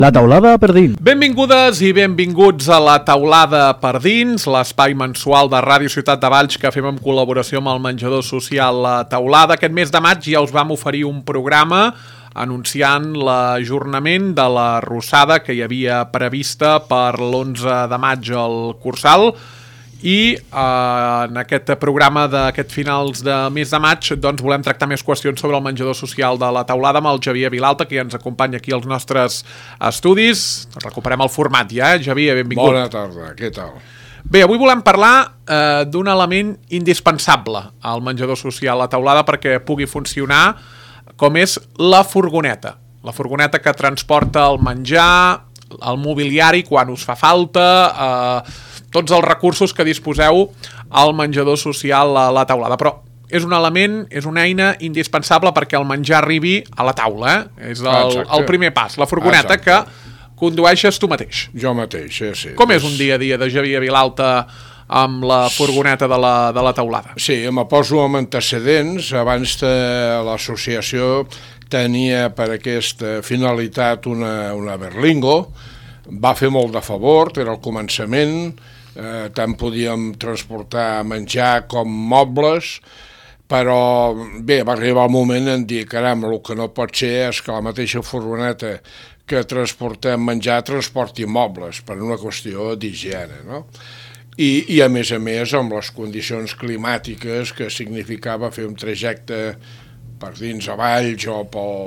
La taulada per dins. Benvingudes i benvinguts a La taulada per dins, l'espai mensual de Ràdio Ciutat de Valls que fem en col·laboració amb el menjador social La Taulada. Aquest mes de maig ja us vam oferir un programa anunciant l'ajornament de la rossada que hi havia prevista per l'11 de maig al Cursal. I en aquest programa d'aquest finals de mes de maig doncs volem tractar més qüestions sobre el menjador social de La Taulada amb el Xavier Vilalta, que ja ens acompanya aquí als nostres estudis. Recuperem el format ja, Xavier, benvingut. Bona tarda, què tal? Bé, avui volem parlar d'un element indispensable al menjador social La Taulada perquè pugui funcionar, com és la furgoneta. La furgoneta que transporta el menjar, el mobiliari quan us fa falta, tots els recursos que disposeu al menjador social a La Taulada. Però és un element, és una eina indispensable perquè el menjar arribi a la taula. És el primer pas, la furgoneta. Exacte. Que condueixes tu mateix. Jo mateix, sí. Com és un dia a dia de Xavier Vilalta amb la furgoneta de la Taulada? Sí, me poso amb antecedents. Abans de l'associació tenia per aquesta finalitat una Berlingo. Va fer molt de favor, era el començament. Tant podíem transportar menjar com mobles, però bé, va arribar el moment en dir, caram, el que no pot ser és que la mateixa furgoneta que transportem menjar transporti mobles, per una qüestió d'higiene, no? I a més, amb les condicions climàtiques que significava fer un trajecte per dins a Valls o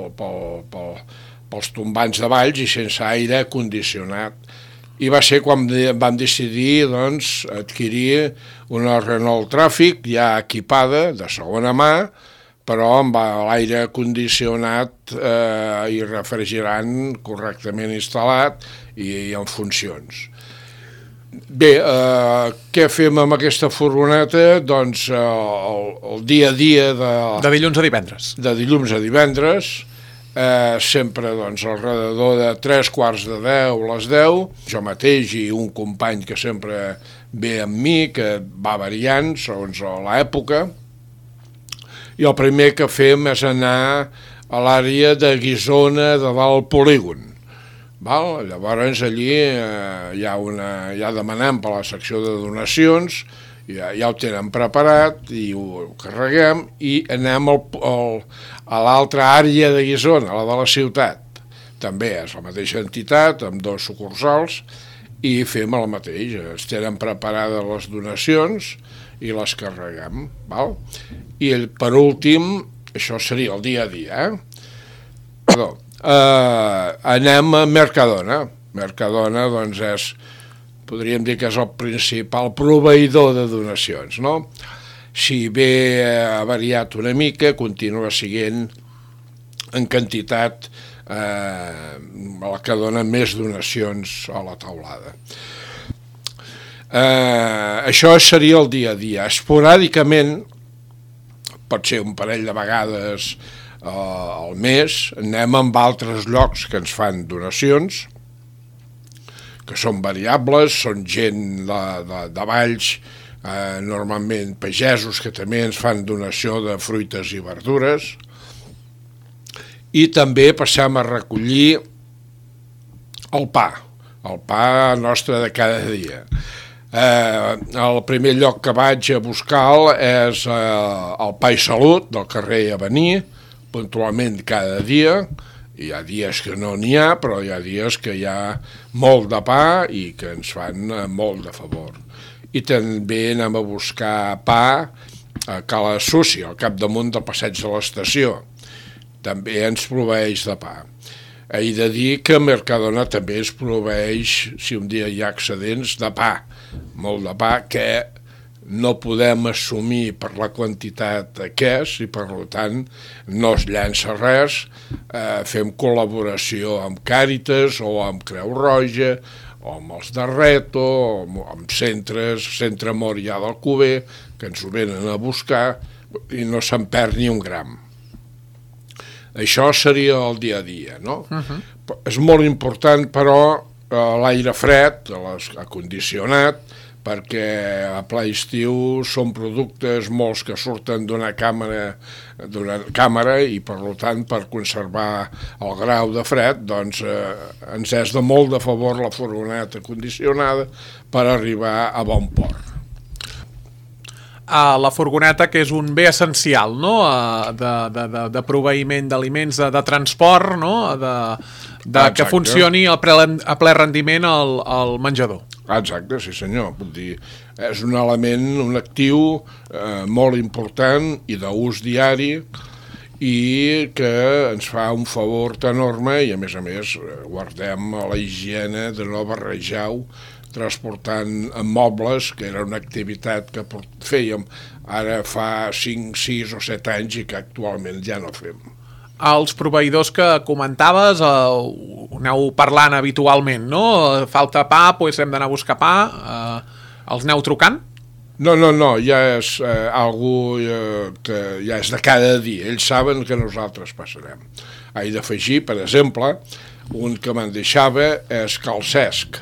pels tombants de Valls i sense aire condicionat. I va ser quan vam decidir doncs, adquirir una Renault Tràfic ja equipada, de segona mà, però amb l'aire condicionat i refrigerant correctament instal·lat i en funcions. Bé, què fem amb aquesta furgoneta? Doncs el dia a dia de dilluns a divendres. De dilluns a divendres, sempre doncs, alrededor de 3:45 les 10, jo mateix i un company que sempre ve amb mi, que va variant segons l'època, i el primer que fem és anar a l'àrea de Guissona de dalt polígon. Val? Llavors allí ja demanem per la secció de donacions, ja ho tenen preparat i ho carreguem i anem a l'altra àrea de Guissona, la de la ciutat. També és la mateixa entitat, amb 2 sucursals, i fem el mateix. Es tenen preparades les donacions i les carreguem. Val? I per últim, això seria el dia a dia, Perdó. Anem a Mercadona. Mercadona, doncs, podríem dir que és el principal proveïdor de donacions, no? Si bé ha variat una mica, continua sent en quantitat la que dona més donacions a La Taulada. Això seria el dia a dia. Esporàdicament, pot ser un parell de vegades al mes, anem a altres llocs que ens fan donacions, que són variables, són gent de Valls, normalment pagesos que també ens fan donació de fruites i verdures, i també passem a recollir el pa nostre de cada dia. El primer lloc que vaig a buscar és el Pa i Salut del carrer Avenir, puntualment cada dia. Hi ha dies que no n'hi ha, però hi ha dies que hi ha molt de pa i que ens fan molt de favor. I també anem a buscar pa a Cala Suci, al capdamunt del passeig de l'estació. També ens proveeix de pa. He de dir que Mercadona també es proveeix, si un dia hi ha excedents, de pa. Molt de pa que no podem assumir per la quantitat que és i per tant no es llença res. Fem col·laboració amb Càritas o amb Creu Roja o amb els de Reto o amb Centre Morià d'Alcover, que ens ho venen a buscar i no se'n perd ni un gram. Això seria el dia a dia, no? És molt important, però, l'aire fred, acondicionat, perquè a pla estiu són productes molts que surten d'una càmera i per tant per conservar el grau de fred doncs ens és de molt de favor la furgoneta condicionada per arribar a bon port. La furgoneta, que és un bé essencial, no? De proveïment d'aliments, de transport, no? Que funcioni a ple rendiment el menjador. Exacte, sí senyor. Vull dir, és un element, un actiu molt important i d'ús diari i que ens fa un favor enorme i a més guardem la higiene de no barrejar-ho transportant mobles, que era una activitat que fèiem ara fa 5, 6 o 7 anys i que actualment ja no fem. Els proveïdors que comentaves, aneu parlant habitualment, no? Falta pa, doncs hem d'anar a buscar pa. Els aneu trucant? No, ja és algú que ja és de cada dia. Ells saben que nosaltres passarem. He d'afegir, per exemple, un que me'n deixava és Cal Cesc.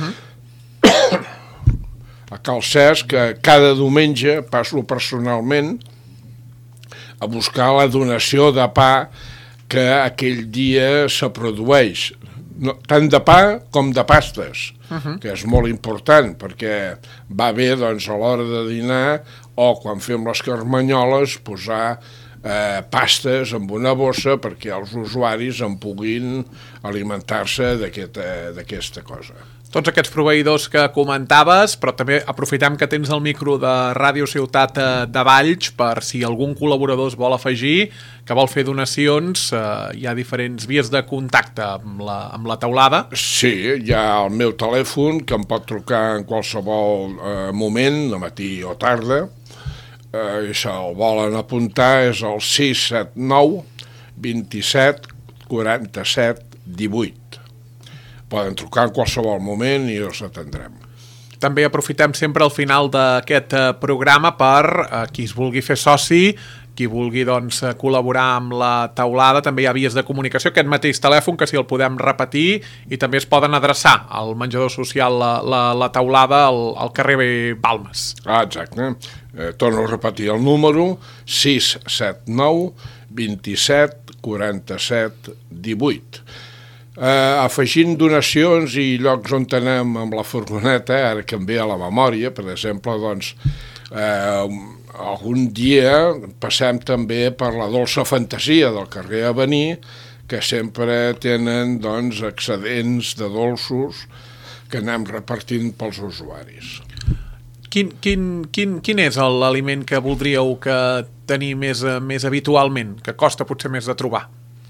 A Cal Cesc, cada diumenge passo personalment a buscar la donació de pa que aquell dia se produeix, tant de pa com de pastes, que és molt important, perquè va bé doncs, a l'hora de dinar o quan fem les carmanyoles posar pastes en una bossa perquè els usuaris en puguin alimentar-se d'aquesta cosa. Tots aquests proveïdors que comentaves, però també aprofitem que tens el micro de Ràdio Ciutat de Valls per si algun col·laborador es vol afegir, que vol fer donacions, hi ha diferents vies de contacte amb la teulada. Sí, hi ha el meu telèfon, que em pot trucar en qualsevol moment, de matí o tarda, i si el volen apuntar és el 679 27 47 18. Poden trucar en qualsevol moment i els atendrem. També aprofitem sempre al final d'aquest programa per qui es vulgui fer soci, qui vulgui doncs, col·laborar amb la teulada, també hi ha vies de comunicació, aquest mateix telèfon, que si el podem repetir, i també es poden adreçar al menjador social la teulada al carrer Balmes. Exacte. Torno a repetir el número, 679 27 47 18. Afegint donacions i llocs on anem amb la furgoneta, ara que em ve a la memòria, per exemple, doncs, algun dia passem també per la Dolça Fantasia del carrer Avenir, que sempre tenen doncs, excedents de dolços que anem repartint pels usuaris. Quin és l'aliment que voldríeu que tenir més habitualment, que costa potser més de trobar?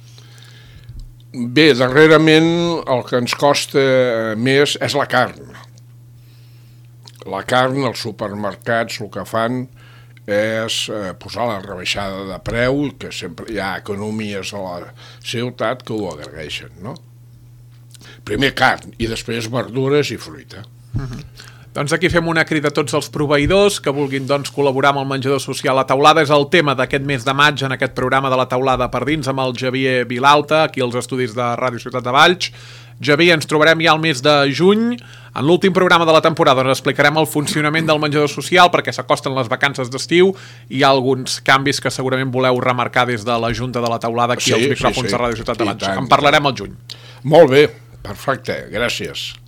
Bé, darrerament el que ens costa més és la carn. La carn, als supermercats, el que fan és posar la rebaixada de preu, que sempre hi ha economies a la ciutat que ho agraeixen, no? Primer carn i després verdures i fruita. Doncs aquí fem una crida a tots els proveïdors que vulguin doncs, col·laborar amb el menjador social. La teulada és el tema d'aquest mes de maig en aquest programa de la teulada per dins amb el Xavier Vilalta, aquí als estudis de Ràdio Ciutat de Valls. Xavier, ens trobarem ja al mes de juny. En l'últim programa de la temporada ens explicarem el funcionament del menjador social perquè s'acosten les vacances d'estiu i hi ha alguns canvis que segurament voleu remarcar des de la Junta de la Teulada aquí als micròfons de Ràdio Ciutat de Valls. En parlarem al juny. Molt bé, perfecte, gràcies.